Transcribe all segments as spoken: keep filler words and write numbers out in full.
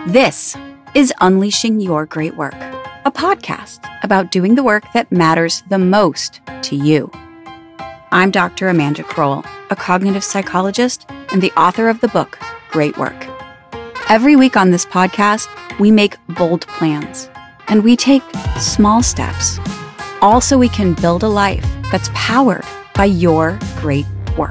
This is Unleashing Your Great Work, a podcast about doing the work that matters the most to you. I'm Doctor Amanda Kroll, a cognitive psychologist and the author of the book, Great Work. Every week on this podcast, we make bold plans and we take small steps, all so we can build a life that's powered by your great work.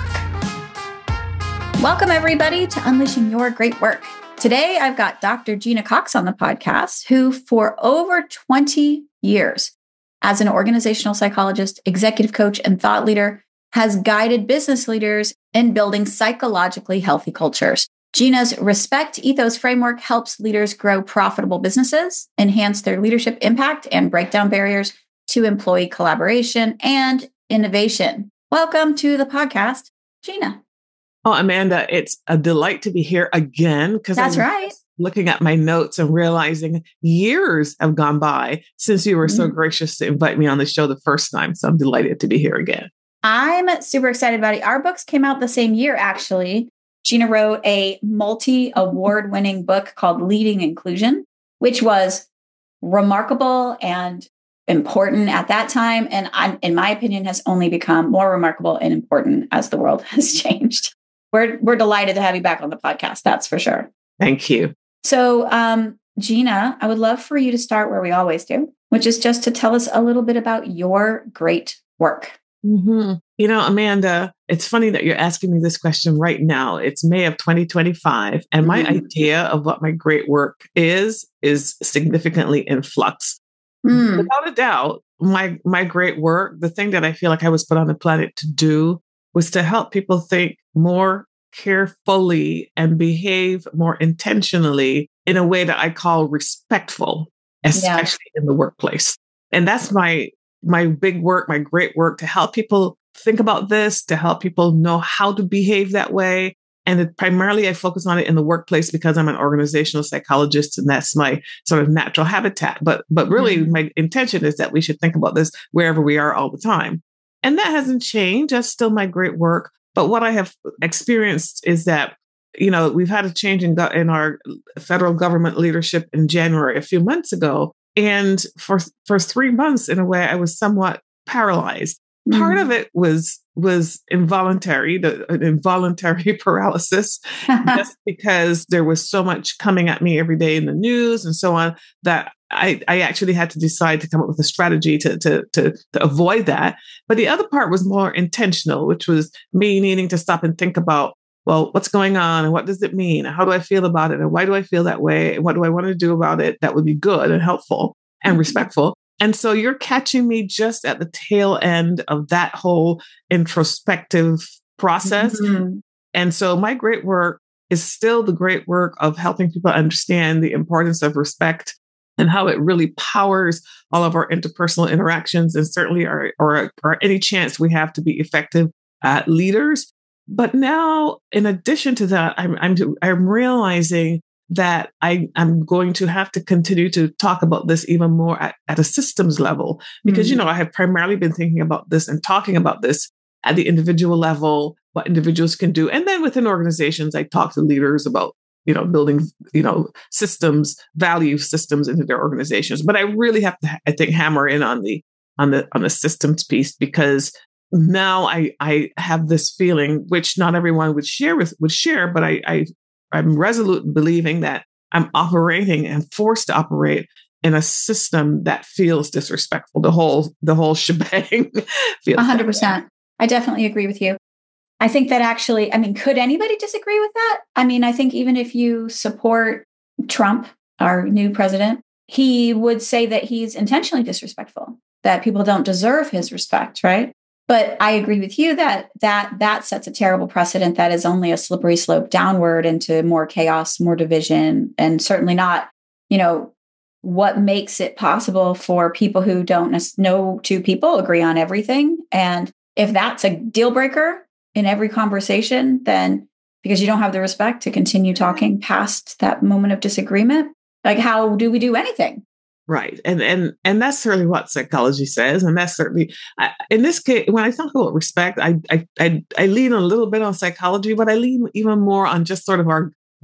Welcome, everybody, to Unleashing Your Great Work. Today, I've got Doctor Gina Cox on the podcast, who for over twenty years, as an organizational psychologist, executive coach, and thought leader, has guided business leaders in building psychologically healthy cultures. Gina's Respect Ethos framework helps leaders grow profitable businesses, enhance their leadership impact, and break down barriers to employee collaboration and innovation. Welcome to the podcast, Gina. Oh, Amanda, it's a delight to be here again because That's I'm right. looking at my notes and realizing years have gone by since you were mm-hmm. so gracious to invite me on the show the first time. So I'm delighted to be here again. I'm super excited about it. Our books came out the same year, actually. Gina wrote a multi-award winning book called Leading Inclusion, which was remarkable and important at that time. And I, in my opinion, has only become more remarkable and important as the world has changed. We're, we're delighted to have you back on the podcast. That's for sure. Thank you. So, um, Gina, I would love for you to start where we always do, which is just to tell us a little bit about your great work. Mm-hmm. You know, Amanda, it's funny that you're asking me this question right now. It's May of twenty twenty-five. And my mm. idea of what my great work is, is significantly in flux. Mm. Without a doubt, my, my great work, the thing that I feel like I was put on the planet to do, was to help people think more carefully and behave more intentionally in a way that I call respectful, especially yeah. in the workplace. And that's my my big work, my great work, to help people think about this, to help people know how to behave that way. And it, primarily I focus on it in the workplace because I'm an organizational psychologist and that's my sort of natural habitat. But but really mm-hmm. my intention is that we should think about this wherever we are all the time. And that hasn't changed. That's still my great work. But what I have experienced is that, you know, we've had a change in, go- in our federal government leadership in January a few months ago. And for for three months, in a way, I was somewhat paralyzed. Mm-hmm. Part of it was was involuntary, the an involuntary paralysis, just because there was so much coming at me every day in the news and so on that I, I actually had to decide to come up with a strategy to, to to to avoid that. But the other part was more intentional, which was me needing to stop and think about, well, what's going on and what does it mean? How do I feel about it? And why do I feel that way? And what do I want to do about it that would be good and helpful and mm-hmm. respectful? And so you're catching me just at the tail end of that whole introspective process. Mm-hmm. And so my great work is still the great work of helping people understand the importance of respect and how it really powers all of our interpersonal interactions and certainly our, or, or any chance we have to be effective uh, leaders. But now, in addition to that, I'm I'm I'm realizing that I I'm going to have to continue to talk about this even more at, at a systems level, because, mm-hmm. you know, I have primarily been thinking about this and talking about this at the individual level, what individuals can do. And then within organizations, I talk to leaders about, you know, building, you know, systems, value systems into their organizations. But I really have to, I think, hammer in on the on the on the systems piece, because now I, I have this feeling, which not everyone would share with would share, but I, I I'm resolute in believing that I'm operating and forced to operate in a system that feels disrespectful. The whole the whole shebang feels. one hundred percent. I definitely agree with you. I think that actually, I mean, could anybody disagree with that? I mean, I think even if you support Trump, our new president, he would say that he's intentionally disrespectful, that people don't deserve his respect, right? But I agree with you that that that sets a terrible precedent that is only a slippery slope downward into more chaos, more division, and certainly not, you know, what makes it possible for people who don't know two people agree on everything. And if that's a deal breaker in every conversation, then because you don't have the respect to continue talking past that moment of disagreement, like how do we do anything? Right. And and and that's certainly what psychology says. And that's certainly, I, in this case, when I talk about respect, I, I I I lean a little bit on psychology, but I lean even more on just sort of our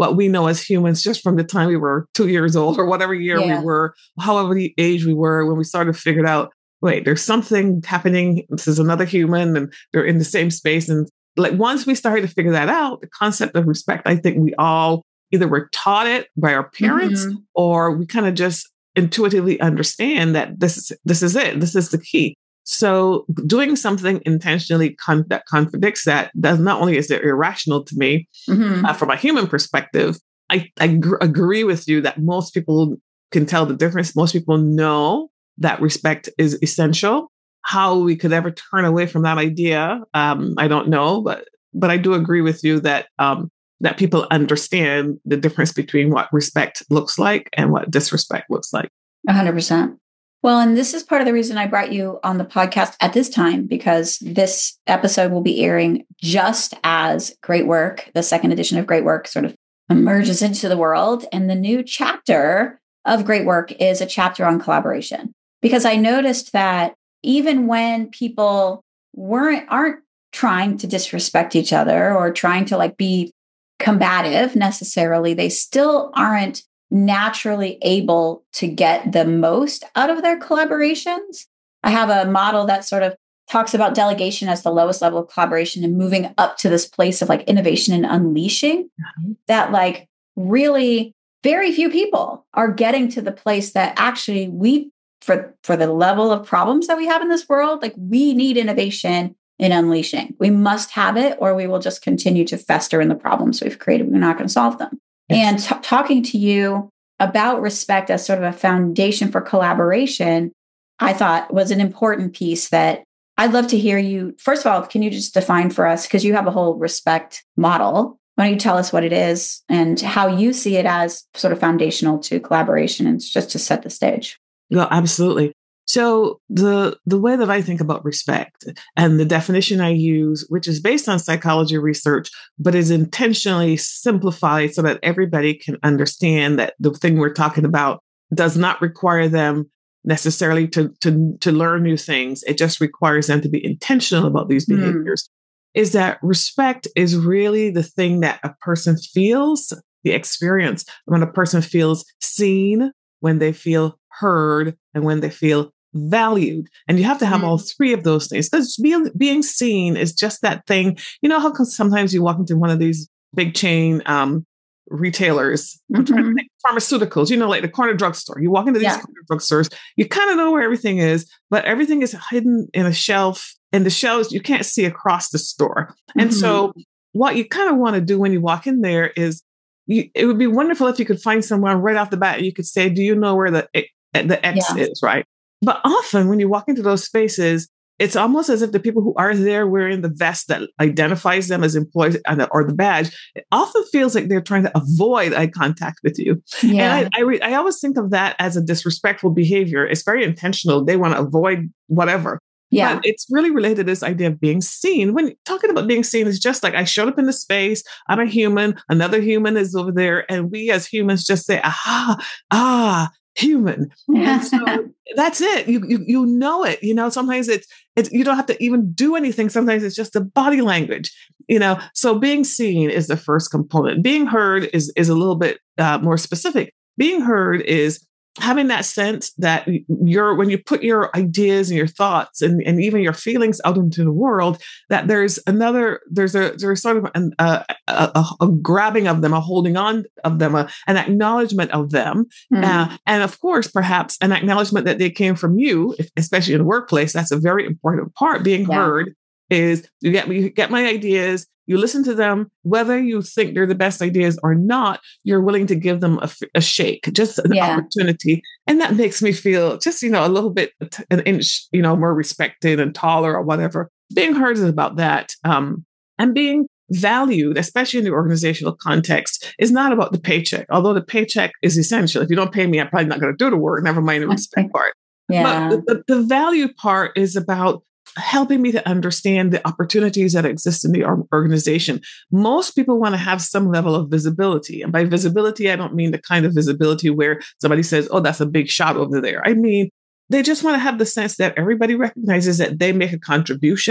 what we know as humans just from the time we were two years old or whatever year yeah. we were, however the age we were when we started to figure out, wait, there's something happening. This is another human and they're in the same space. And like once we started to figure that out, the concept of respect, I think we all either were taught it by our parents mm-hmm. or we kind of just intuitively understand that this is this is it. This is the key. So doing something intentionally con- that contradicts that, does not only is it irrational to me mm-hmm. uh, from a human perspective, I, I gr- agree with you that most people can tell the difference. Most people know that respect is essential. How we could ever turn away from that idea, um, I don't know, but but I do agree with you that um, that people understand the difference between what respect looks like and what disrespect looks like. one hundred percent. Well, and this is part of the reason I brought you on the podcast at this time, because this episode will be airing just as Great Work, the second edition of Great Work, sort of emerges into the world. And the new chapter of Great Work is a chapter on collaboration. Because I noticed that even when people weren't aren't trying to disrespect each other or trying to like be combative necessarily, they still aren't naturally able to get the most out of their collaborations. I have a model that sort of talks about delegation as the lowest level of collaboration and moving up to this place of like innovation and unleashing mm-hmm. that like really very few people are getting to the place that actually we, for, for the level of problems that we have in this world, like we need innovation in unleashing. We must have it or we will just continue to fester in the problems we've created. We're not going to solve them. And t- talking to you about respect as sort of a foundation for collaboration, I thought was an important piece that I'd love to hear you. First of all, can you just define for us, because you have a whole respect model. Why don't you tell us what it is and how you see it as sort of foundational to collaboration, and just to set the stage? No, absolutely. So the the way that I think about respect and the definition I use, which is based on psychology research, but is intentionally simplified so that everybody can understand that the thing we're talking about does not require them necessarily to, to, to learn new things. It just requires them to be intentional about these behaviors. Mm. Is that respect is really the thing that a person feels, the experience when a person feels seen, when they feel heard, and when they feel valued. And you have to have mm. all three of those things, because being, being seen is just that thing. You know how sometimes you walk into one of these big chain um, retailers, mm-hmm. pharmaceuticals, you know, like the corner drugstore. You walk into these yeah. corner drugstores, you kind of know where everything is, but everything is hidden in a shelf, and the shelves you can't see across the store. And mm-hmm. so what you kind of want to do when you walk in there is, you, it would be wonderful if you could find someone right off the bat. You could say, do you know where the, the X yeah. is, right? But often when you walk into those spaces, it's almost as if the people who are there wearing the vest that identifies them as employees or the badge, it often feels like they're trying to avoid eye contact with you. Yeah. And I, I, re- I always think of that as a disrespectful behavior. It's very intentional. They want to avoid whatever. Yeah. But it's really related to this idea of being seen. When talking about being seen is just like, I showed up in the space, I'm a human, another human is over there. And we as humans just say, aha, ah, human. And so that's it. You, you you know it. You know, sometimes it's it's you don't have to even do anything. Sometimes it's just the body language. You know, so being seen is the first component. Being heard is is a little bit uh, more specific. Being heard is having that sense that you're, when you put your ideas and your thoughts and, and even your feelings out into the world, that there's another, there's a, there's sort of an, a, a, a grabbing of them, a holding on of them, a, an acknowledgement of them. Mm. Uh, and of course, perhaps an acknowledgement that they came from you, if, especially in the workplace. That's a very important part. Being yeah. heard is you get me, you get my ideas. You listen to them, whether you think they're the best ideas or not, you're willing to give them a, a shake, just an yeah. opportunity. And that makes me feel just, you know, a little bit, an inch, you know, more respected and taller or whatever. Being heard is about that. Um, and being valued, especially in the organizational context, is not about the paycheck, although the paycheck is essential. If you don't pay me, I'm probably not going to do the work, never mind the respect part. Yeah. But the, the, the value part is about helping me to understand the opportunities that exist in the organization. Most people want to have some level of visibility. And by visibility, I don't mean the kind of visibility where somebody says, oh, that's a big shot over there. I mean, they just want to have the sense that everybody recognizes that they make a contribution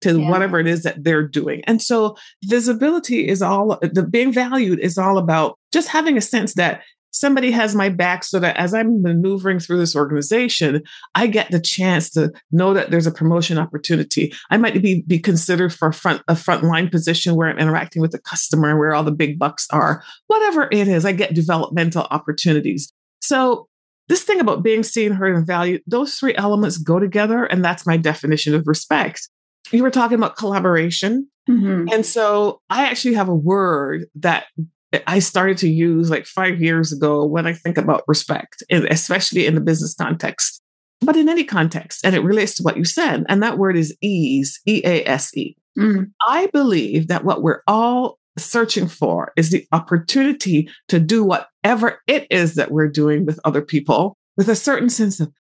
to Yeah. whatever it is that they're doing. And so visibility is all, the being valued is all about just having a sense that somebody has my back so that as I'm maneuvering through this organization, I get the chance to know that there's a promotion opportunity. I might be, be considered for a front, a frontline position where I'm interacting with the customer and where all the big bucks are. Whatever it is, I get developmental opportunities. So this thing about being seen, heard, and valued, those three elements go together. And that's my definition of respect. You were talking about collaboration. Mm-hmm. And so I actually have a word that I started to use like five years ago when I think about respect, and especially in the business context, but in any context. And it relates to what you said. And that word is ease, E A S E. Mm. I believe that what we're all searching for is the opportunity to do whatever it is that we're doing with other people with a certain sense of,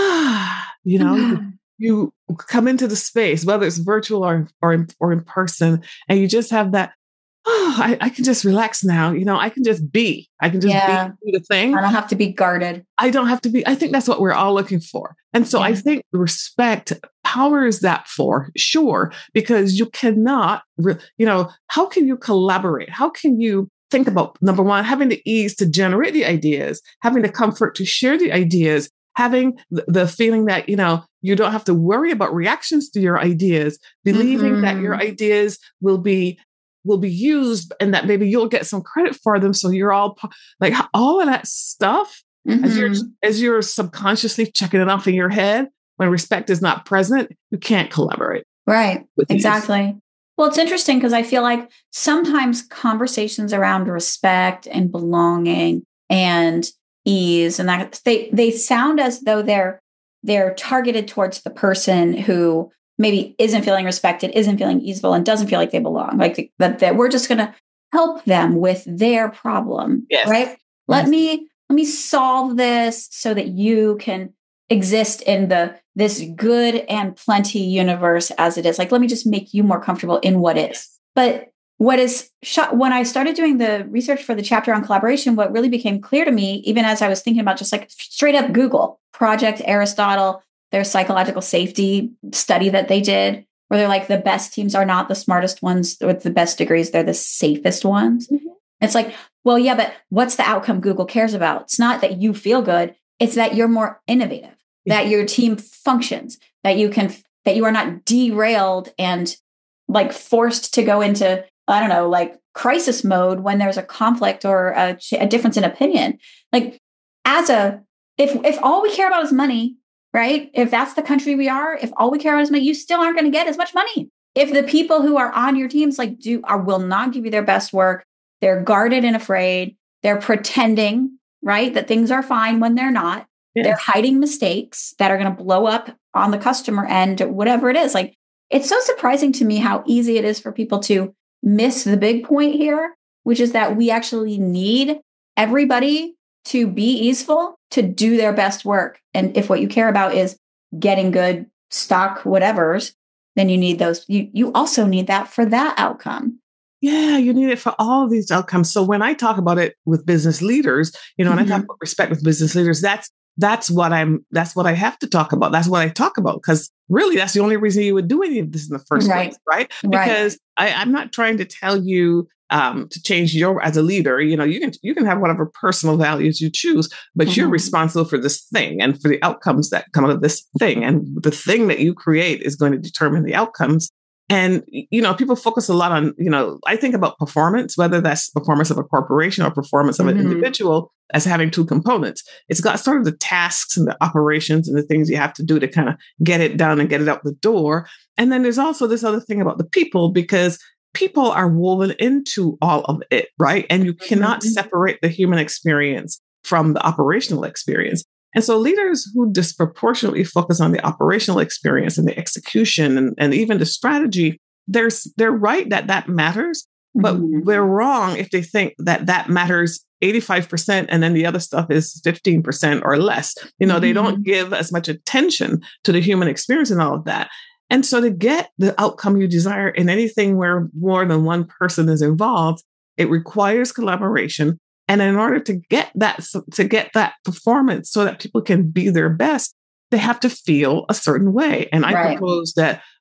ah, you know, Mm-hmm. you come into the space, whether it's virtual or, or, in, or in person, and you just have that, oh, I, I can just relax now. You know, I can just be, I can just Yeah. be the thing. I don't have to be guarded. I don't have to be. I think that's what we're all looking for. And so Yeah. I think respect powers that for sure, because you cannot, re- you know, how can you collaborate? How can you think about, number one, having the ease to generate the ideas, having the comfort to share the ideas, having the, the feeling that, you know, you don't have to worry about reactions to your ideas, believing Mm-hmm. that your ideas will be will be used and that maybe you'll get some credit for them. So you're all like all of that stuff Mm-hmm. as you're, as you're subconsciously checking it off in your head, when respect is not present, you can't collaborate. Right. with Exactly. Well, it's interesting because I feel like sometimes conversations around respect and belonging and ease and that they, they sound as though they're, they're targeted towards the person who maybe isn't feeling respected, isn't feeling easeful, and doesn't feel like they belong. Like that, that we're just going to help them with their problem, Yes. right? Let Yes. me let me solve this so that you can exist in the this good and plenty universe as it is. Like, let me just make you more comfortable in what is. But what is shot when I started doing the research for the chapter on collaboration, what really became clear to me, even as I was thinking about just like straight up Google Project Aristotle, their psychological safety study that they did, where they're like, the best teams are not the smartest ones with the best degrees. They're the safest ones. Mm-hmm. It's like, well, yeah, but what's the outcome Google cares about? It's not that you feel good. It's that you're more innovative, yeah. that your team functions, that you can, that you are not derailed and like forced to go into, I don't know, like crisis mode when there's a conflict or a, a difference in opinion. Like as a, if, if all we care about is money, right? If that's the country we are, if all we care about is money, you still aren't going to get as much money. If the people who are on your teams like do are will not give you their best work, they're guarded and afraid, they're pretending, right, that things are fine when they're not. Yes. They're hiding mistakes that are going to blow up on the customer end, whatever it is. Like, it's so surprising to me how easy it is for people to miss the big point here, which is that we actually need everybody to be easeful, to do their best work. And if what you care about is getting good stock whatevers, then you need those. You you also need that for that outcome. Yeah, you need it for all of these outcomes. So when I talk about it with business leaders, you know, mm-hmm. when I talk about respect with business leaders, that's that's what I'm that's what I have to talk about. That's what I talk about, because really that's the only reason you would do any of this in the first right. place, right? Because right. I, I'm not trying to tell you Um, to change your, as a leader, you know, you can, you can have whatever personal values you choose, but mm-hmm. you're responsible for this thing and for the outcomes that come out of this thing. And the thing that you create is going to determine the outcomes. And, you know, people focus a lot on, you know, I think about performance, whether that's performance of a corporation or performance of mm-hmm. an individual, as having two components. It's got sort of the tasks and the operations and the things you have to do to kind of get it done and get it out the door. And then there's also this other thing about the people, because people are woven into all of it, right? And you cannot mm-hmm. separate the human experience from the operational experience. And so leaders who disproportionately focus on the operational experience and the execution and, and even the strategy, they're, they're right that that matters, but mm-hmm. they're wrong if they think that that matters eighty-five percent and then the other stuff is fifteen percent or less. You know, mm-hmm. they don't give as much attention to the human experience and all of that. And so to get the outcome you desire in anything where more than one person is involved, it requires collaboration. And in order to get that, to get that performance so that people can be their best, they have to feel a certain way. And I right. propose that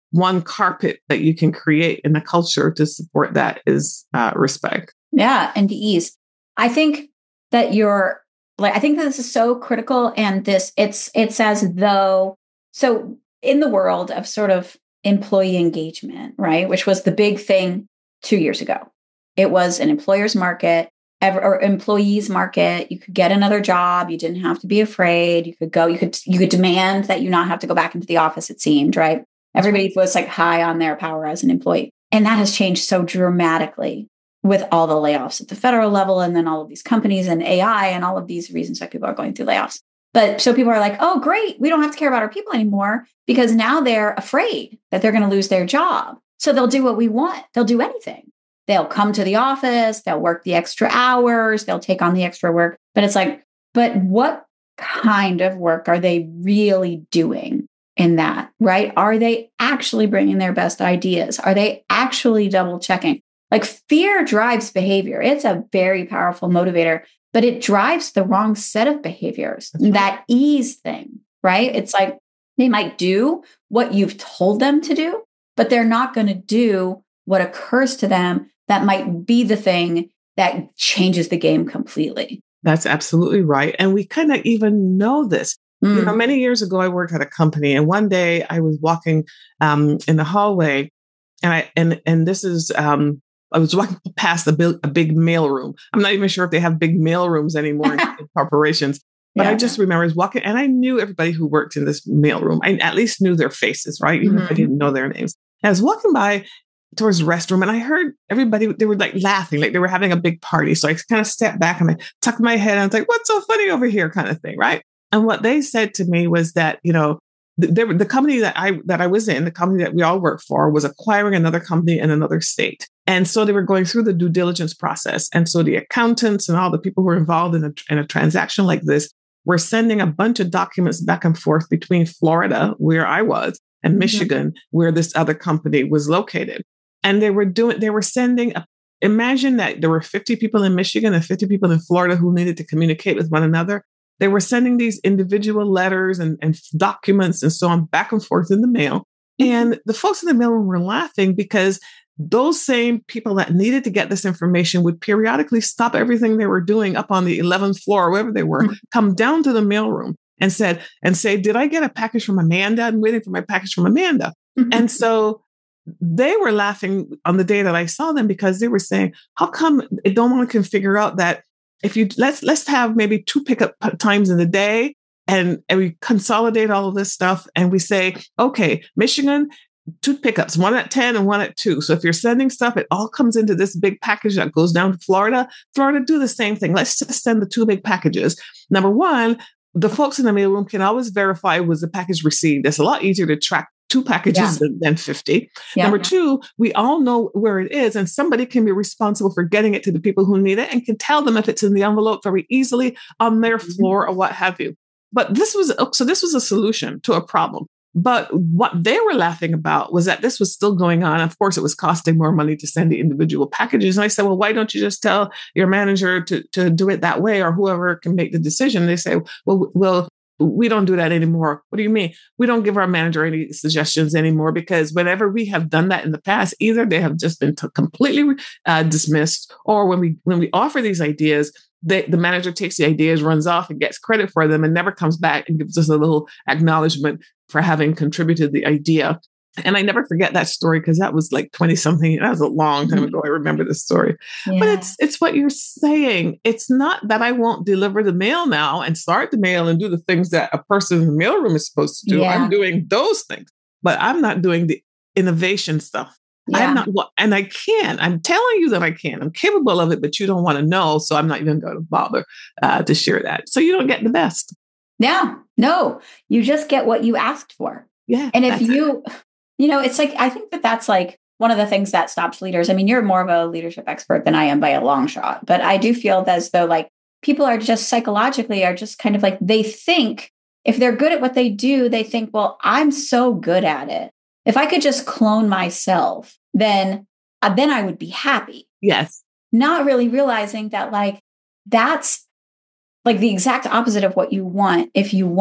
one carpet that you can create in a culture to support that is uh, respect. Yeah. And ease. I think that you're like, I think that this is so critical. And this, it's, it's as though, so in the world of sort of employee engagement, right, which was the big thing two years ago, it was an employer's market ever, or employees market. You could get another job. You didn't have to be afraid. You could go, you could, you could demand that you not have to go back into the office, it seemed, right? Everybody was like high on their power as an employee. And that has changed so dramatically with all the layoffs at the federal level, and then all of these companies and A I and all of these reasons why people are going through layoffs. But so people are like, oh, great, we don't have to care about our people anymore, because now they're afraid that they're going to lose their job. So they'll do what we want. They'll do anything. They'll come to the office, they'll work the extra hours, they'll take on the extra work. But it's like, but what kind of work are they really doing in that, right? Are they actually bringing their best ideas? Are they actually double checking? Like, fear drives behavior. It's a very powerful motivator, but it drives the wrong set of behaviors. Right. That ease thing, right? It's like they might do what you've told them to do, but they're not going to do what occurs to them that might be the thing that changes the game completely. That's absolutely right. And we kind of even know this. Mm. You know, many years ago, I worked at a company, and one day I was walking um, in the hallway, and I and and this is um, I was walking past a big, a big mail room. I'm not even sure if they have big mail rooms anymore in corporations, but yeah. I just remember I was walking, and I knew everybody who worked in this mail room. I at least knew their faces, right? Even mm-hmm. if I didn't know their names. And I was walking by towards the restroom, and I heard everybody, they were like laughing, like they were having a big party. So I kind of stepped back and I tucked my head and I was like, what's so funny over here, kind of thing, right? And what they said to me was that, you know, the, the company that I that I was in, the company that we all worked for, was acquiring another company in another state. And so they were going through the due diligence process. And so the accountants and all the people who were involved in a, in a transaction like this were sending a bunch of documents back and forth between Florida, where I was, and Michigan, mm-hmm. where this other company was located. And they were doing, they were sending, a, imagine that there were fifty people in Michigan and fifty people in Florida who needed to communicate with one another. They were sending these individual letters and, and documents and so on back and forth in the mail. And the folks in the mailroom were laughing because those same people that needed to get this information would periodically stop everything they were doing up on the eleventh floor, or wherever they were, mm-hmm. come down to the mailroom and said, and say, did I get a package from Amanda? I'm waiting for my package from Amanda. Mm-hmm. And so they were laughing on the day that I saw them, because they were saying, how come no one can figure out that if you let's let's have maybe two pickup times in the day, and, and we consolidate all of this stuff, and we say, okay, Michigan, two pickups, one at ten and one at two. So if you're sending stuff, it all comes into this big package that goes down to Florida. Florida, do the same thing. Let's just send the two big packages. Number one, the folks in the mailroom can always verify was the package received. It's a lot easier to track two packages yeah. than, than fifty. Yeah. Number two, we all know where it is, and somebody can be responsible for getting it to the people who need it and can tell them if it's in the envelope very easily on their mm-hmm. floor or what have you. But this was, so this was a solution to a problem. But what they were laughing about was that this was still going on. Of course, it was costing more money to send the individual packages. And I said, well, why don't you just tell your manager to, to do it that way, or whoever can make the decision? They say, well, well, we don't do that anymore. What do you mean? We don't give our manager any suggestions anymore, because whenever we have done that in the past, either they have just been t- completely uh, dismissed, or when we when we offer these ideas, they, the manager takes the ideas, runs off, and gets credit for them, and never comes back and gives us a little acknowledgement for having contributed the idea. And I never forget that story, because that was like twenty something. That was a long time ago. I remember this story. Yeah. But it's it's what you're saying. It's not that I won't deliver the mail now and start the mail and do the things that a person in the mailroom is supposed to do. Yeah. I'm doing those things, but I'm not doing the innovation stuff. Yeah. I'm not, and I can. I'm telling you that I can. I'm capable of it, but you don't want to know. So I'm not even going to bother uh, to share that. So you don't get the best. Yeah, no, you just get what you asked for. Yeah. And if you... It. You know, it's like, I think that that's like one of the things that stops leaders. I mean, you're more of a leadership expert than I am by a long shot, but I do feel as though like people are just psychologically are just kind of like, they think if they're good at what they do, they think, well, I'm so good at it. If I could just clone myself, then, uh, then I would be happy. Yes. Not really realizing that like, that's like the exact opposite of what you want if you want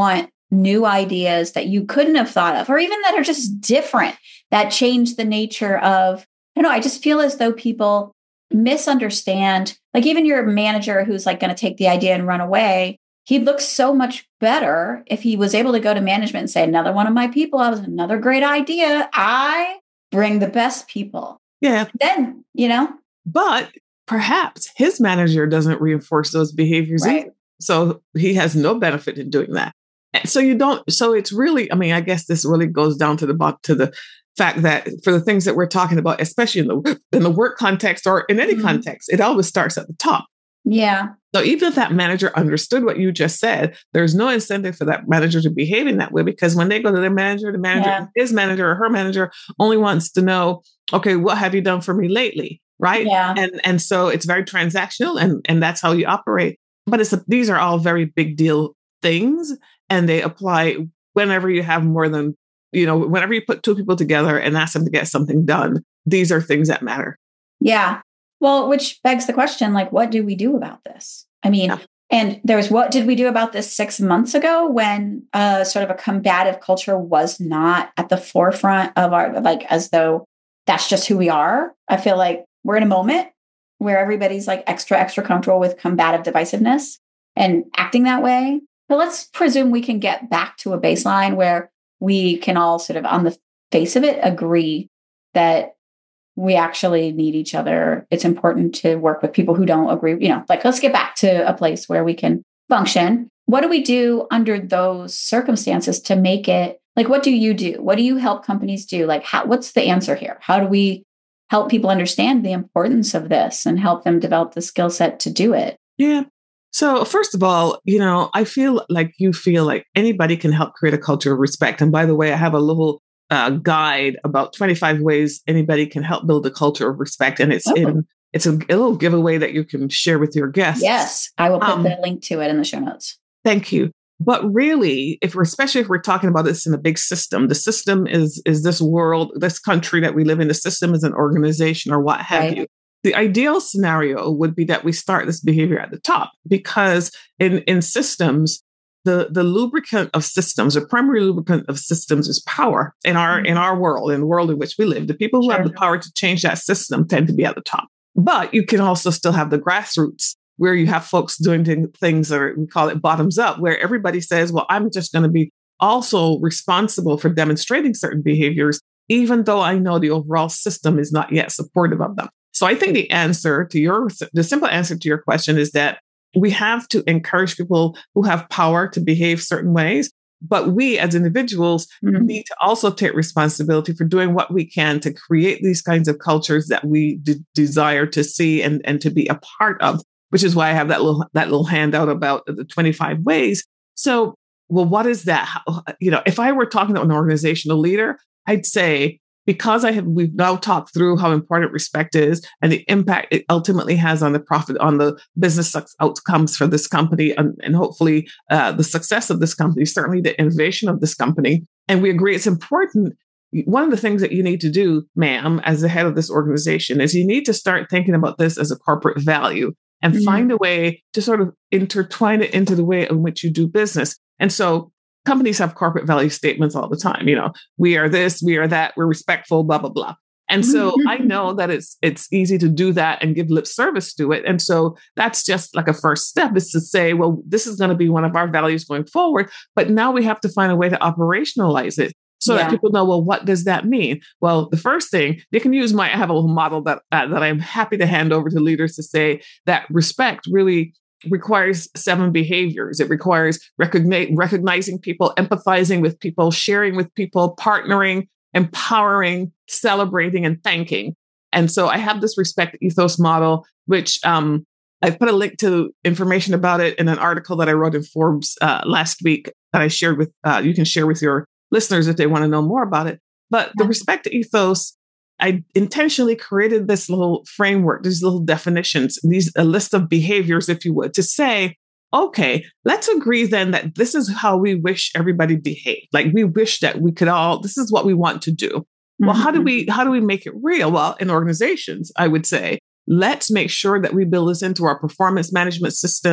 new ideas that you couldn't have thought of, or even that are just different, that change the nature of, I don't know, I just feel as though people misunderstand, like even your manager who's like going to take the idea and run away, he'd look so much better if he was able to go to management and say, another one of my people, I was another great idea. I bring the best people. Yeah. Then, you know, but perhaps his manager doesn't reinforce those behaviors right. either. So he has no benefit in doing that. And so you don't, so it's really, I mean, I guess this really goes down to the, to the fact that for the things that we're talking about, especially in the, in the work context or in any mm-hmm. context, it always starts at the top. Yeah. So even if that manager understood what you just said, there's no incentive for that manager to behave in that way, because when they go to their manager, the manager, yeah. his manager or her manager only wants to know, okay, what have you done for me lately? Right. Yeah. And, and so it's very transactional, and, and that's how you operate. But it's a, these are all very big deal things, and they apply whenever you have more than, you know, whenever you put two people together and ask them to get something done. These are things that matter. Yeah. Well, which begs the question, like, what do we do about this? I mean, yeah. and there was, what did we do about this six months ago when uh, sort of a combative culture was not at the forefront of our, like, as though that's just who we are? I feel like we're in a moment where everybody's like extra, extra comfortable with combative divisiveness and acting that way. But let's presume we can get back to a baseline where we can all sort of, on the face of it, agree that we actually need each other. It's important to work with people who don't agree. You know, like, let's get back to a place where we can function. What do we do under those circumstances to make it, like, what do you do? What do you help companies do? Like, how, what's the answer here? How do we help people understand the importance of this and help them develop the skill set to do it? Yeah. So first of all, you know, I feel like you feel like anybody can help create a culture of respect. And by the way, I have a little uh, guide about twenty-five ways anybody can help build a culture of respect. And it's oh. in, it's a, a little giveaway that you can share with your guests. Yes, I will put um, the link to it in the show notes. Thank you. But really, if we're, especially if we're talking about this in a big system, the system is, is this world, this country that we live in, the system is an organization or what have right. you. The ideal scenario would be that we start this behavior at the top, because in, in systems, the, the lubricant of systems, the primary lubricant of systems is power in our, mm-hmm. in our world, in the world in which we live. The people who sure. have the power to change that system tend to be at the top. But you can also still have the grassroots, where you have folks doing things, or we call it bottoms up, where everybody says, well, I'm just going to be also responsible for demonstrating certain behaviors, even though I know the overall system is not yet supportive of them. So I think the answer to your, the simple answer to your question is that we have to encourage people who have power to behave certain ways, but we as individuals mm-hmm. need to also take responsibility for doing what we can to create these kinds of cultures that we de- desire to see and, and to be a part of. Which is why I have that little that little handout about the twenty-five ways. So, well, what is that? How, you know, if I were talking to an organizational leader, I'd say, because I have we've now talked through how important respect is and the impact it ultimately has on the profit, on the business outcomes for this company, and, and hopefully uh, the success of this company, certainly the innovation of this company. And we agree it's important. One of the things that you need to do, ma'am, as the head of this organization, is you need to start thinking about this as a corporate value. And mm-hmm. find a way to sort of intertwine it into the way in which you do business. And so companies have corporate value statements all the time. You know, we are this, we are that, we're respectful, blah, blah, blah. And so mm-hmm. I know that it's it's easy to do that and give lip service to it. And so that's just like a first step, is to say, well, this is going to be one of our values going forward. But now we have to find a way to operationalize it. So yeah. that people know, well, what does that mean? Well, the first thing, they can use my, I have a little model that, uh, that I'm happy to hand over to leaders to say that respect really requires seven behaviors. It requires recognize, recognizing people, empathizing with people, sharing with people, partnering, empowering, celebrating, and thanking. And so I have this respect ethos model, which um, I put a link to information about it in an article that I wrote in Forbes uh, last week that I shared with, uh, you can share with your listeners if they want to know more about it. But the respect ethos, I intentionally created this little framework, these little definitions, these a list of behaviors, if you would, to say, okay, let's agree then that this is how we wish everybody behaved. Like, we wish that we could all, this is what we want to do. Mm-hmm. Well, how do we, how do we make it real? Well, in organizations, I would say, let's make sure that we build this into our performance management systems,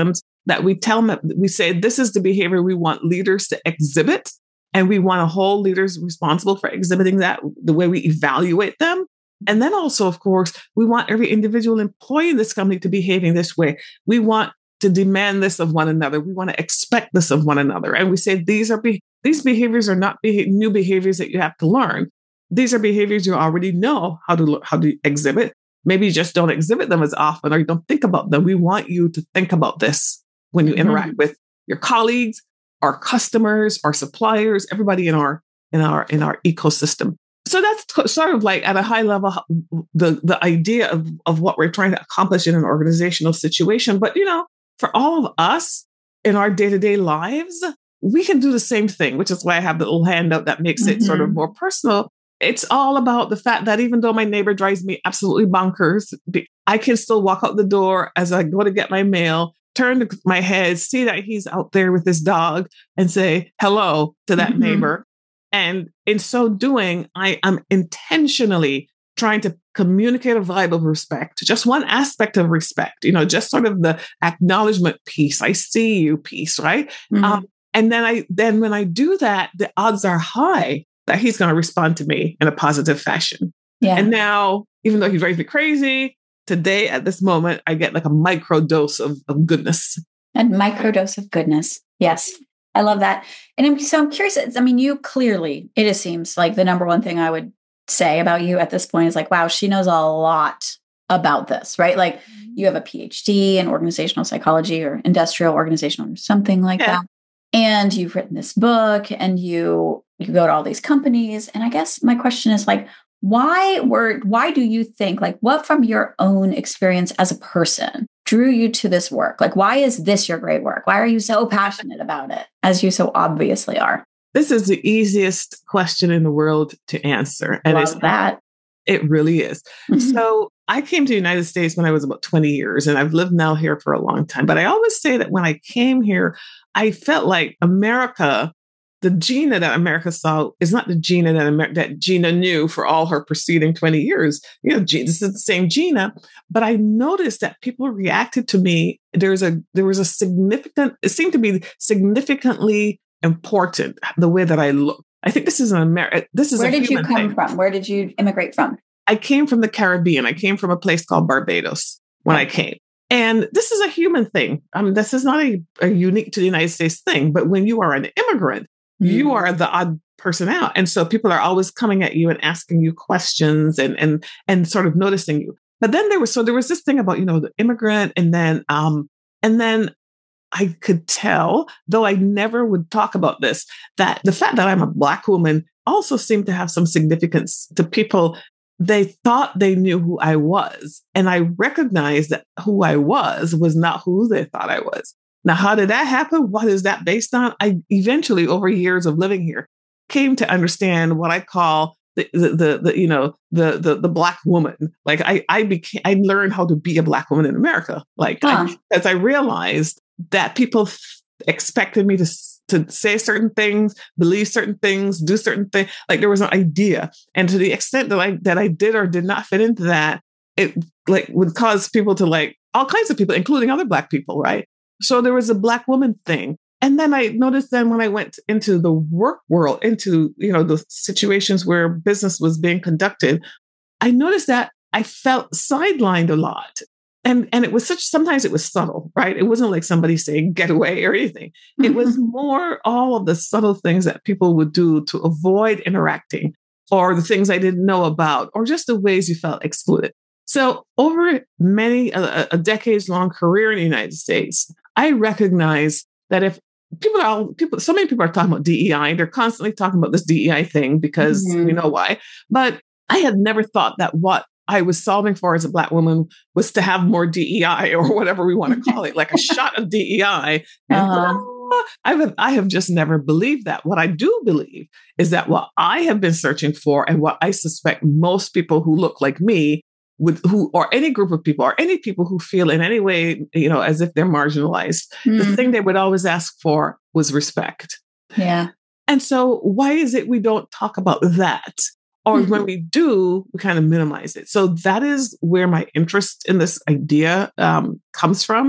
that we tell them, we say, this is the behavior we want leaders to exhibit. And we want to hold leaders responsible for exhibiting that, the way we evaluate them. And then also, of course, we want every individual employee in this company to behaving this way. We want to demand this of one another. We want to expect this of one another. And we say, these are be- these behaviors are not be- new behaviors that you have to learn. These are behaviors you already know how to how to exhibit. Maybe you just don't exhibit them as often, or you don't think about them. We want you to think about this when you mm-hmm. interact with your colleagues, our customers, our suppliers, everybody in our in our in our ecosystem. So that's sort of like at a high level, the, the idea of, of what we're trying to accomplish in an organizational situation. But, you know, for all of us in our day-to-day lives, we can do the same thing, which is why I have the little handout that makes it mm-hmm. sort of more personal. It's all about the fact that even though my neighbor drives me absolutely bonkers, I can still walk out the door as I go to get my mail, turn my head, see that he's out there with his dog, and say hello to that mm-hmm. neighbor. And in so doing, I am intentionally trying to communicate a vibe of respect, just one aspect of respect, you know, just sort of the acknowledgement piece. I see you piece, right? Mm-hmm. Um, and then I, then when I do that, the odds are high that he's going to respond to me in a positive fashion. Yeah. And now, even though he drives me crazy, today at this moment, I get like a micro dose of, of goodness. A micro dose of goodness. Yes. I love that. And I'm, so I'm curious, I mean, you clearly, it just seems like the number one thing I would say about you at this point is like, wow, she knows a lot about this, right? Like you have a P H D in organizational psychology or industrial organizational or something like yeah. that. And you've written this book and you, you go to all these companies. And I guess my question is like, why were, why do you think, like what from your own experience as a person drew you to this work? Like, why is this your great work? Why are you so passionate about it, as you so obviously are? This is the easiest question in the world to answer. And Love it's that. It really is. Mm-hmm. So I came to the United States when I was about twenty years, and I've lived now here for a long time. But I always say that when I came here, I felt like America, the Gina that America saw is not the Gina that Amer- that Gina knew for all her preceding twenty years. You know, this is the same Gina, but I noticed that people reacted to me. There's a there was a significant. It seemed to be significantly important the way that I look. I think this is an America. This is where a did you come thing. from? Where did you immigrate from? I came from the Caribbean. I came from a place called Barbados when okay. I came. And this is a human thing. Um, this is not a, a unique to the United States thing. But when you are an immigrant, mm. you are the odd person out. And so people are always coming at you and asking you questions and and and sort of noticing you. But then there was so there was this thing about, you know, the immigrant, and then um and then I could tell, though I never would talk about this, that the fact that I'm a Black woman also seemed to have some significance to people. They thought they knew who I was. And I recognized that who I was was not who they thought I was. Now, how did that happen? What is that based on? I eventually, over years of living here, came to understand what I call the the, the, the you know the, the the Black woman. Like I I became I learned how to be a Black woman in America. Like huh. I, as I realized that people f- expected me to to say certain things, believe certain things, do certain things. Like there was an idea, and to the extent that I that I did or did not fit into that, it like would cause people to like all kinds of people, including other Black people, right? So there was a Black woman thing. And then I noticed then when I went into the work world, into, you know, the situations where business was being conducted, I noticed that I felt sidelined a lot. And, and it was such, sometimes it was subtle, right? It wasn't like somebody saying, get away or anything. Mm-hmm. It was more all of the subtle things that people would do to avoid interacting, or the things I didn't know about, or just the ways you felt excluded. So over many, a, a decades long career in the United States, I recognize that if people are, people, so many people are talking about D E I, they're constantly talking about this D E I thing because mm-hmm. we know why. But I had never thought that what I was solving for as a Black woman was to have more D E I, or whatever we want to call it, like a shot of D E I. And uh-huh. oh, I have, I have just never believed that. What I do believe is that what I have been searching for, and what I suspect most people who look like me would, who, or any group of people, or any people who feel in any way, you know, as if they're marginalized, mm. the thing they would always ask for was respect. Yeah. And so why is it we don't talk about that? Or mm-hmm. when we do, we kind of minimize it. So that is where my interest in this idea um, comes from.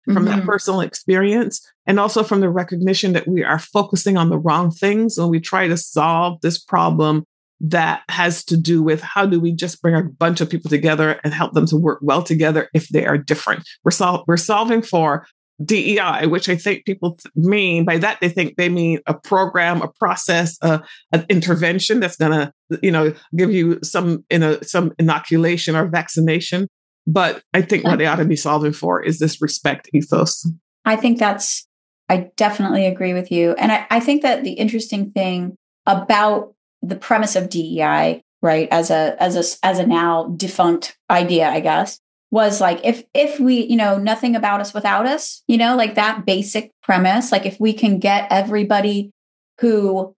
from Mm-hmm. that personal experience, and also from the recognition that we are focusing on the wrong things when we try to solve this problem that has to do with how do we just bring a bunch of people together and help them to work well together if they are different. We're, sol- we're solving for D E I, which I think people th- mean by that, they think they mean a program, a process, uh, an intervention that's going to, you know, give you some, in a, some inoculation or vaccination. But I think what they ought to be solving for is this respect ethos. I think that's, I definitely agree with you. And I, I think that the interesting thing about the premise of D E I, right, as a, as a, as a now defunct idea, I guess, was like, if, if we, you know, nothing about us without us, you know, like that basic premise, like if we can get everybody who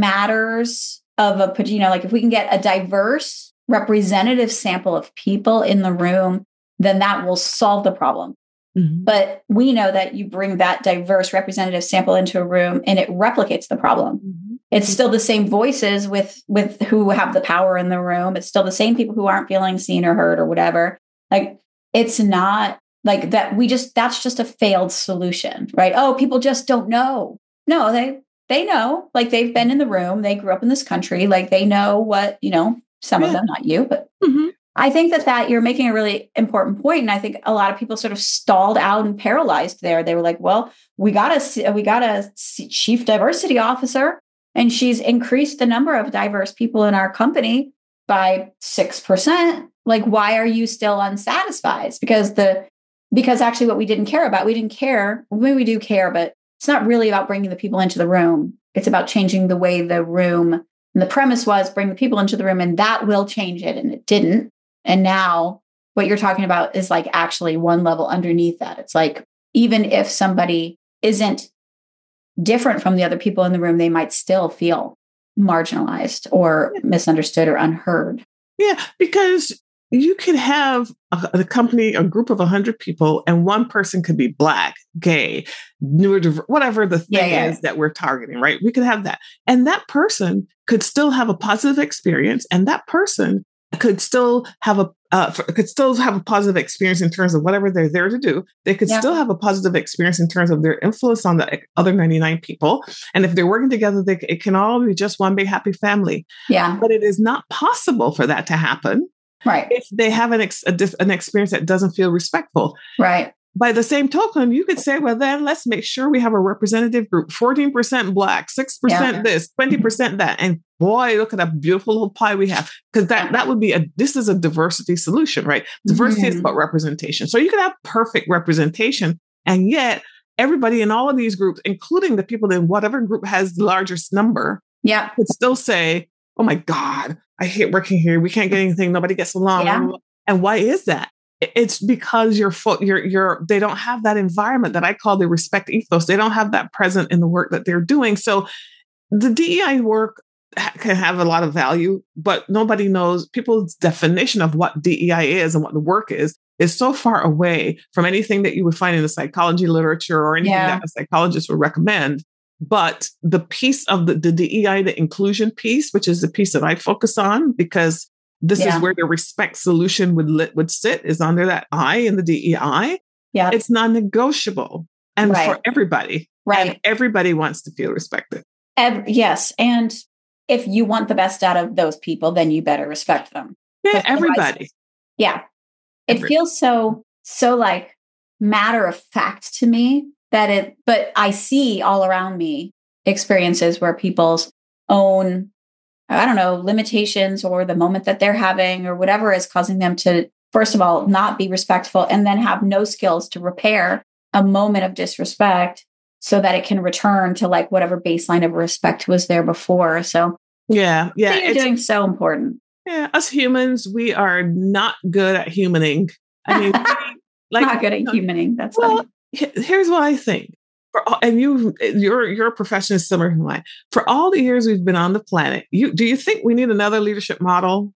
matters of a, you know, like if we can get a diverse representative sample of people in the room, then that will solve the problem. Mm-hmm. But we know that you bring that diverse representative sample into a room and it replicates the problem. Mm-hmm. It's still the same voices with, with who have the power in the room. It's still the same people who aren't feeling seen or heard or whatever. Like, it's not like that. We just, that's just a failed solution, right? Oh, people just don't know. No, they, they know, like they've been in the room. They grew up in this country. Like they know what, you know, some yeah. of them, not you, but mm-hmm. I think that that you're making a really important point. And I think a lot of people sort of stalled out and paralyzed there. They were like, well, we got a, we got a chief diversity officer and she's increased the number of diverse people in our company by six percent. Like, why are you still unsatisfied? Because the, because actually what we didn't care about, we didn't care. Maybe we do care, but it's not really about bringing the people into the room. It's about changing the way the room, and the premise was bring the people into the room and that will change it. And it didn't. And now what you're talking about is like actually one level underneath that. It's like, even if somebody isn't different from the other people in the room, they might still feel marginalized or misunderstood or unheard. Yeah, because you could have a, a company, a group of one hundred people, and one person could be Black, gay, neurodiverse, whatever the thing yeah, yeah. is that we're targeting, right? We could have that. And that person could still have a positive experience, and that person could still have a uh, could still have a positive experience in terms of whatever they're there to do. They could yeah. still have a positive experience in terms of their influence on the other ninety-nine people. And if they're working together, they, it can all be just one big happy family. Yeah. But it is not possible for that to happen. Right. If they have an, ex, a, an experience that doesn't feel respectful. Right. By the same token, you could say, well, then let's make sure we have a representative group, fourteen percent Black, six percent yeah. this, twenty percent that. And boy, look at that beautiful little pie we have. Because that, that would be a, this is a diversity solution, right? Diversity mm-hmm. is about representation. So you could have perfect representation. And yet everybody in all of these groups, including the people in whatever group has the largest number, yeah, could still say, oh my God, I hate working here. We can't get anything. Nobody gets along. Yeah. And why is that? It's because you're, you're, you're, they don't have that environment that I call the respect ethos. They don't have that present in the work that they're doing. So the D E I work can have a lot of value, but nobody knows, people's definition of what D E I is and what the work is, is so far away from anything that you would find in the psychology literature or anything yeah. that a psychologist would recommend. But the piece of the, the D E I, the inclusion piece, which is the piece that I focus on, because this yeah. is where the respect solution would lit, would sit, is under that I in the D E I. Yeah. It's non-negotiable. And right. for everybody. Right. And everybody wants to feel respected. Every, yes. And if you want the best out of those people, then you better respect them. Yeah, everybody. Yeah. It everybody. feels so, so like matter of fact to me that it, but I see all around me experiences where people's own, I don't know, limitations or the moment that they're having or whatever is causing them to, first of all, not be respectful and then have no skills to repair a moment of disrespect so that it can return to like whatever baseline of respect was there before. So yeah, yeah, you're doing so important. Yeah, us humans, we are not good at humaning. I mean, we, like not good at humaning. That's well. funny. Here's what I think. For all, and you, your your profession is similar to mine. For all the years we've been on the planet, you do you think we need another leadership model?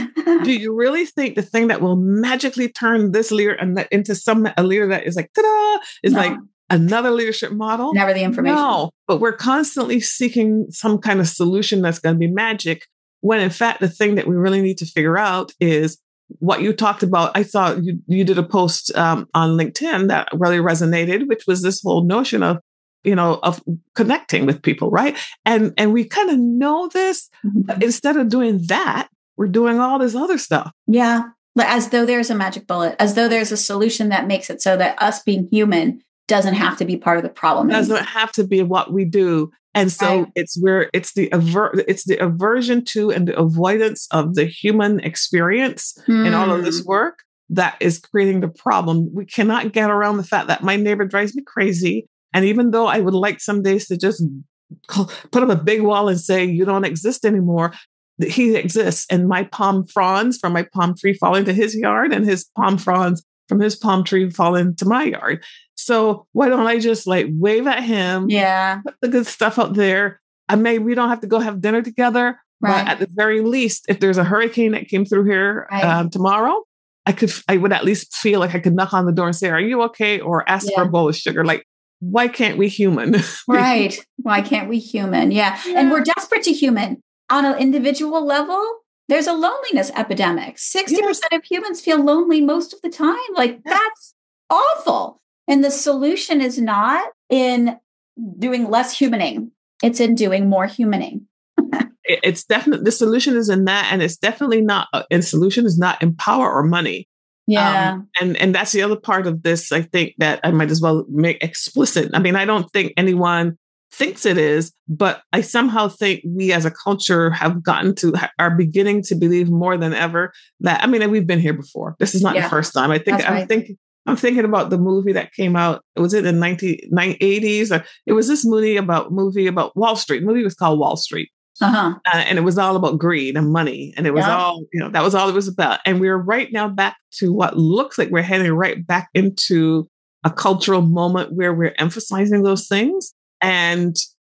Do you really think the thing that will magically turn this leader and into some a leader that is like ta-da is no. like another leadership model? Never the information. No, but we're constantly seeking some kind of solution that's going to be magic. When in fact, the thing that we really need to figure out is what you talked about, I saw you, you did a post um, on LinkedIn that really resonated, which was this whole notion of, you know, of connecting with people, right? And and we kind of know this, Mm-hmm. but instead of doing that, we're doing all this other stuff. Yeah. As though there's a magic bullet, as though there's a solution that makes it so that us being human doesn't have to be part of the problem. It doesn't have to be what we do. And so Right. it's where it's the aver- it's the aversion to and the avoidance of the human experience Mm. in all of this work that is creating the problem. We cannot get around the fact that my neighbor drives me crazy. And even though I would like some days to just put up a big wall and say, you don't exist anymore, he exists. And my palm fronds from my palm tree fall into his yard, and his palm fronds from his palm tree fall into my yard. So why don't I just like wave at him? Yeah. Put the good stuff out there. I may, we don't have to go have dinner together, Right. but at the very least, if there's a hurricane that came through here Right. um, tomorrow, I could, I would at least feel like I could knock on the door and say, are you okay? Or ask Yeah. for a bowl of sugar. Like, why can't we human? Right. Why can't we human? Yeah. Yeah. And we're desperate to human on an individual level. There's a loneliness epidemic. sixty percent of humans feel lonely most of the time. Like Yeah. that's awful. And the solution is not in doing less humaning. It's in doing more humaning. It- It's definitely, the solution is in that. And it's definitely not, uh, and solution is not in power or money. Yeah. Um, and, and that's the other part of this, I think, that I might as well make explicit. I mean, I don't think anyone thinks it is, but I somehow think we as a culture have gotten to, are beginning to believe more than ever that, I mean, we've been here before. This is not Yeah. the first time. I think, That's I'm right. thinking, I'm thinking about the movie that came out. Was it in the nineteen eighties? Or it was this movie about movie about Wall Street. The movie was called Wall Street. Uh-huh. Uh, and it was all about greed and money. And it was Yeah. all, you know, that was all it was about. And we're right now back to what looks like we're heading right back into a cultural moment where we're emphasizing those things. And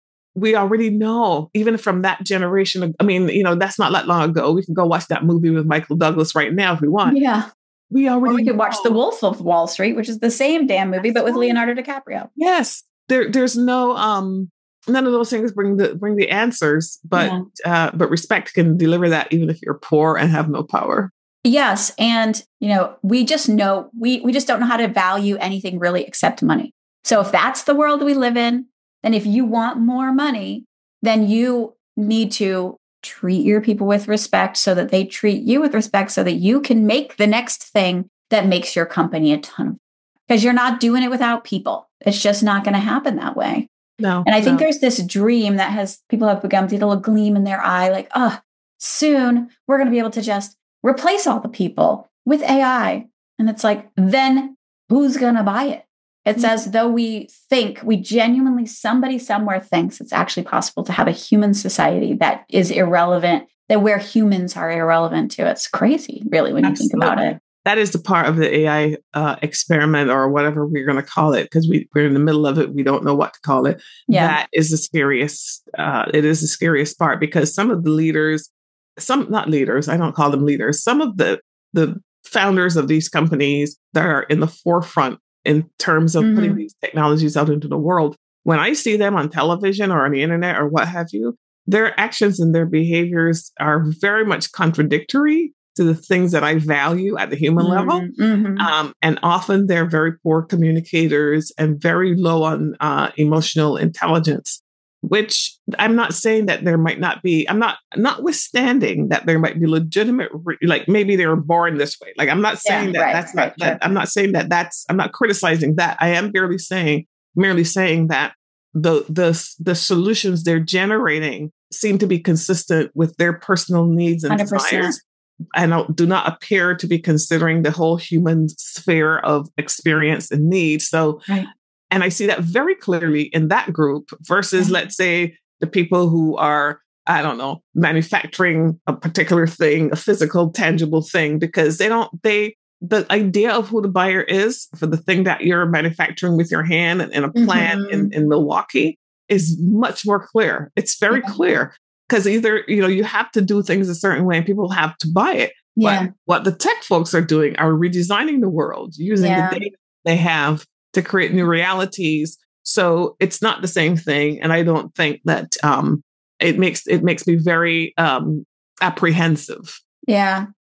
we already know, even from that generation, of, I mean, you know, that's not that long ago. We can go watch that movie with Michael Douglas right now if we want. Yeah. We already Or we could watch know. The Wolf of Wall Street, which is the same damn movie, but with Leonardo DiCaprio. Yes. There, there's no, um, none of those things bring the bring the answers, but Yeah. uh, but respect can deliver that even if you're poor and have no power. Yes. And, you know, we just know, we, we just don't know how to value anything really except money. So if that's the world we live in, then if you want more money, then you need to treat your people with respect so that they treat you with respect so that you can make the next thing that makes your company a ton of, because you're not doing it without people. It's just not going to happen that way. No. And I think no. there's this dream that has people have begun to get a little gleam in their eye, like, oh, soon we're going to be able to just replace all the people with A I. And it's like, then who's going to buy it? It's Mm-hmm. as though we think, we genuinely, somebody somewhere thinks it's actually possible to have a human society that is irrelevant, that where humans are irrelevant to. It's crazy, really, when Absolutely. you think about it. That is the part of the A I uh, experiment or whatever we're going to call it, because we, we're in the middle of it. We don't know what to call it. Yeah. That is the scariest. Uh, it is the scariest part because some of the leaders, some not leaders, I don't call them leaders. Some of the the founders of these companies that are in the forefront in terms of Mhm. putting these technologies out into the world, when I see them on television or on the internet or what have you, their actions and their behaviors are very much contradictory to the things that I value at the human level. Mhm. Um, and often they're very poor communicators and very low on uh, emotional intelligence, which I'm not saying that there might not be, I'm not, notwithstanding that there might be legitimate, re- like maybe they were born this way. Like, I'm not saying Yeah, that right, that's right, not, that, sure. I'm not saying that that's, I'm not criticizing that. I am barely saying, merely saying that the, the, the solutions they're generating seem to be consistent with their personal needs and one hundred percent. desires. And do not appear to be considering the whole human sphere of experience and need. So, Right. and I see that very clearly in that group versus, Yeah. let's say, the people who are, I don't know, manufacturing a particular thing, a physical, tangible thing, because they don't, they, the idea of who the buyer is for the thing that you're manufacturing with your hand in a plant Mhm. in, in Milwaukee is much more clear. It's very Yeah. clear. Because either, you know, you have to do things a certain way and people have to buy it. Yeah. But what the tech folks are doing are redesigning the world using Yeah. the data they have to create new realities. So it's not the same thing. And I don't think that um, it makes it makes me very um, apprehensive. Yeah.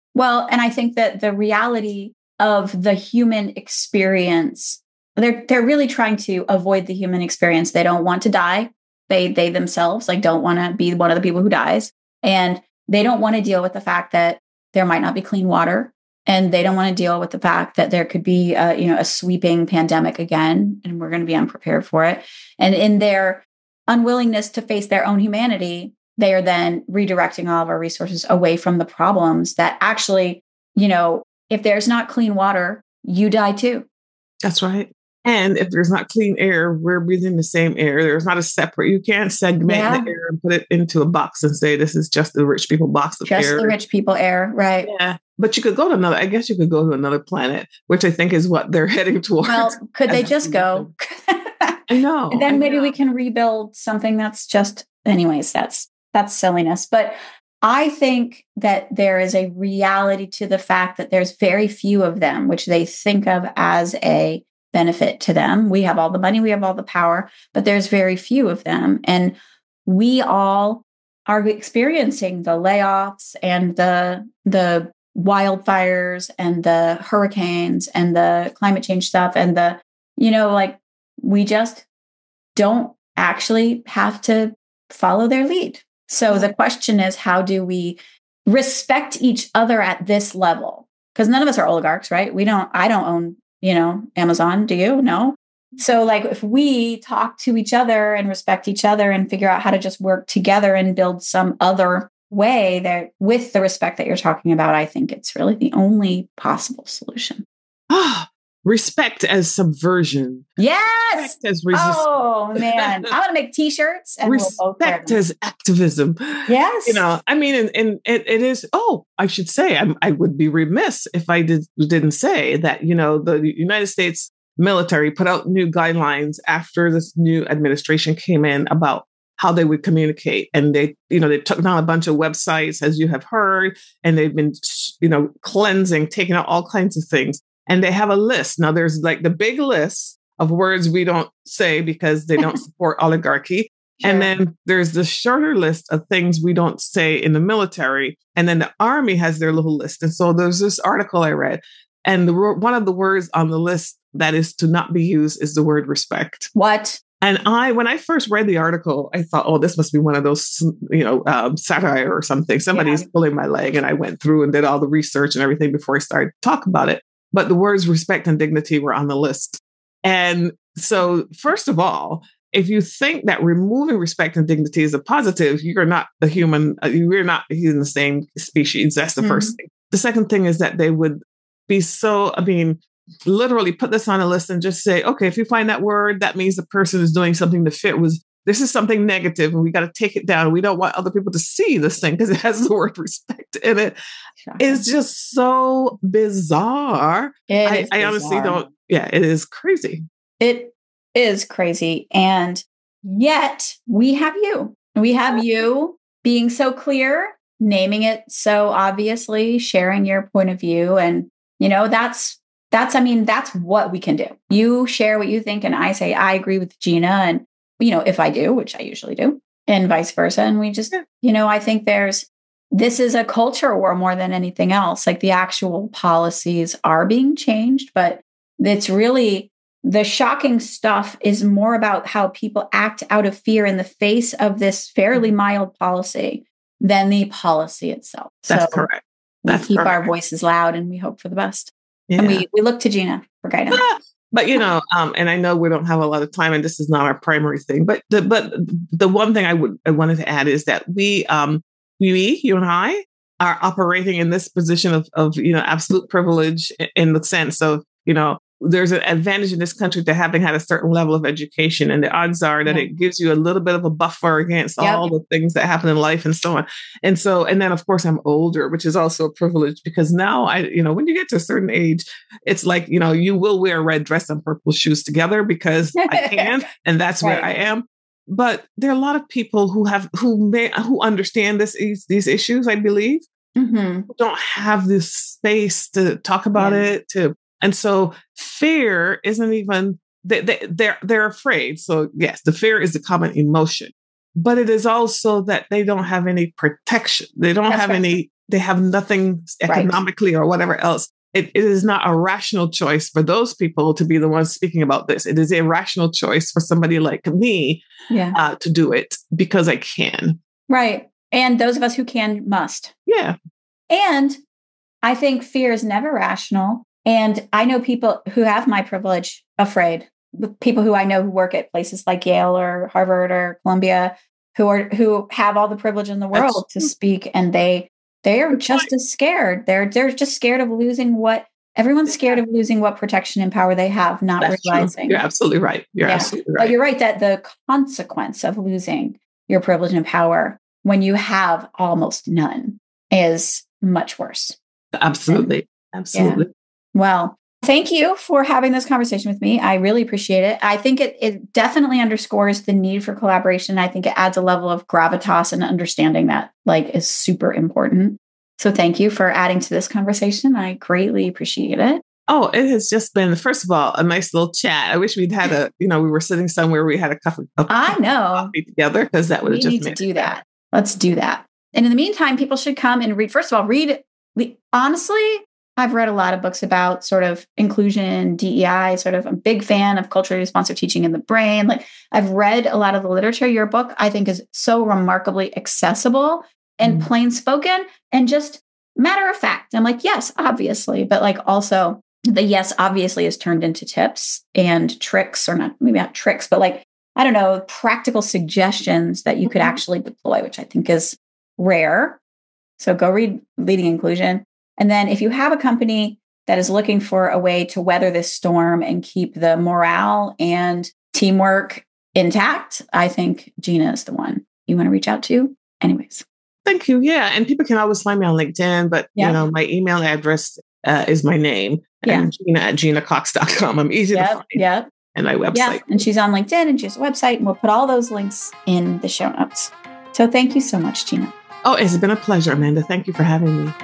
Well, and I think that the reality of the human experience, they're they're really trying to avoid the human experience. They don't want to die. They they themselves like don't want to be one of the people who dies. And they don't want to deal with the fact that there might not be clean water. And they don't want to deal with the fact that there could be a, you know, a sweeping pandemic again, and we're going to be unprepared for it. And in their unwillingness to face their own humanity, they are then redirecting all of our resources away from the problems that actually, you know, if there's not clean water, you die too. That's right. And if there's not clean air, we're breathing the same air. There's not a separate, you can't segment yeah. the air and put it into a box and say, this is just the rich people box of just air. Just the rich people air, right. Yeah. But you could go to another, I guess you could go to another planet, which I think is what they're heading towards. Well, could they just go? I know. And then I maybe know. we can rebuild something that's just, anyways, that's, that's silliness. But I think that there is a reality to the fact that there's very few of them, which they think of as a benefit to them. We have all the money, we have all the power, but there's very few of them. And we all are experiencing the layoffs and the, the wildfires and the hurricanes and the climate change stuff. And the, you know, like we just don't actually have to follow their lead. So the question is, how do we respect each other at this level? Because none of us are oligarchs, right? We don't, I don't own, you know, Amazon. Do you? No. So like if we talk to each other and respect each other and figure out how to just work together and build some other way that with the respect that you're talking about, I think it's really the only possible solution. Respect as subversion. Yes. Respect as resistance. Oh man, I want to make T-shirts. And respect we'll both as activism. Yes. You know, I mean, and, and it, it is. Oh, I should say, I'm, I would be remiss if I did didn't say that. You know, the United States military put out new guidelines after this new administration came in about how they would communicate, and they, you know, they took down a bunch of websites, as you have heard, and they've been, you know, cleansing, taking out all kinds of things. And they have a list. Now, there's like the big list of words we don't say because they don't support oligarchy. Sure. And then there's the shorter list of things we don't say in the military. And then the Army has their little list. And so there's this article I read. And the, one of the words on the list that is to not be used is the word respect. What? And I, when I first read the article, I thought, oh, this must be one of those, you know, um, satire or something. Somebody's yeah. pulling my leg. And I went through and did all the research and everything before I started to talk about it. But the words respect and dignity were on the list. And so, first of all, if you think that removing respect and dignity is a positive, you're not a human, you're not in the same species. That's the mm-hmm. first thing. The second thing is that they would be so, I mean, literally put this on a list and just say, okay, if you find that word, that means the person is doing something to fit was, this is something negative and we got to take it down. We don't want other people to see this thing because it has the word respect in it. Sure. It's just so bizarre. It I, is I bizarre. honestly don't. Yeah, it is crazy. It is crazy. And yet we have you. We have you being so clear, naming it so obviously, sharing your point of view. And, you know, that's, that's, I mean, that's what we can do. You share what you think and I say, I agree with Gina. And, you know, if I do, which I usually do, and vice versa. And we just, you know, I think there's, this is a culture war more than anything else. Like the actual policies are being changed, but it's really, the shocking stuff is more about how people act out of fear in the face of this fairly mild policy than the policy itself. That's so correct. That's we keep correct. our voices loud and we hope for the best. Yeah. And we, we look to Gina for guidance. But, you know, um, and I know we don't have a lot of time and this is not our primary thing, but the, but the one thing I would, I wanted to add is that we, um, we, you and I are operating in this position of, of, you know, absolute privilege in the sense of, you know, there's an advantage in this country to having had a certain level of education, and the odds are that yeah. it gives you a little bit of a buffer against yep. all the things that happen in life and so on. And so, and then of course I'm older, which is also a privilege because now I, you know, when you get to a certain age, it's like, you know, you will wear a red dress and purple shoes together because I can, and that's right. where I am. But there are a lot of people who have, who may, who understand this, these issues, I believe, mm-hmm. who don't have this space to talk about yeah. it, to, and so fear isn't even, they, they, they're, they're afraid. So yes, the fear is a common emotion, but it is also that they don't have any protection. They don't That's have right. any they have nothing economically right. or whatever else. It, it is not a rational choice for those people to be the ones speaking about this. It is a rational choice for somebody like me yeah. uh, to do it because I can. Right. And those of us who can must. Yeah. And I think fear is never rational. And I know people who have my privilege afraid, people who I know who work at places like Yale or Harvard or Columbia, who are who have all the privilege in the world That's, to speak, and they they are just as scared. They're they're just scared of losing what everyone's scared of losing what protection and power they have, not That's realizing. True. You're absolutely right. You're yeah. absolutely right. But you're right that the consequence of losing your privilege and power when you have almost none is much worse. Absolutely. And, absolutely. Yeah. Well, thank you for having this conversation with me. I really appreciate it. I think it, it definitely underscores the need for collaboration. I think it adds a level of gravitas and understanding that like is super important. So thank you for adding to this conversation. I greatly appreciate it. Oh, it has just been, first of all, a nice little chat. I wish we'd had a, you know, we were sitting somewhere we had a cup of, a I know. coffee together because that would have just need made to do that. Let's do that. And in the meantime, people should come and read. First of all, read. We, honestly, I've read a lot of books about sort of inclusion, D E I, sort of, I'm a big fan of culturally responsive teaching in the brain. Like I've read a lot of the literature. Your book, I think, is so remarkably accessible and mm. plain spoken and just matter of fact. I'm like, yes, obviously, but like also the yes, obviously is turned into tips and tricks, or not, maybe not tricks, but like, I don't know, practical suggestions that you could actually deploy, which I think is rare. So go read Leading Inclusion. And then if you have a company that is looking for a way to weather this storm and keep the morale and teamwork intact, I think Gina is the one you want to reach out to. Anyways. Thank you. Yeah. And people can always find me on LinkedIn, but yeah. you know, my email address uh, is my name. Yeah. And Gina at gina cox dot com. I'm easy yep, to find. Yeah. And my website. Yeah. And she's on LinkedIn and she has a website, and we'll put all those links in the show notes. So thank you so much, Gina. Oh, it's been a pleasure, Amanda. Thank you for having me.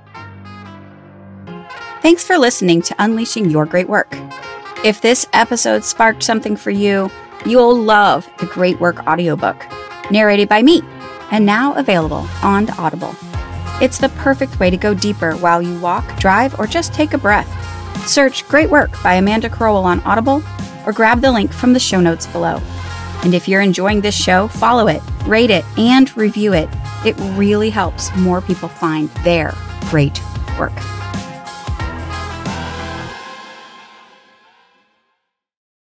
Thanks for listening to Unleashing Your Great Work. If this episode sparked something for you, you'll love the Great Work audiobook, narrated by me, and now available on Audible. It's the perfect way to go deeper while you walk, drive, or just take a breath. Search Great Work by Amanda Crowell on Audible, or grab the link from the show notes below. And if you're enjoying this show, follow it, rate it, and review it. It really helps more people find their great work.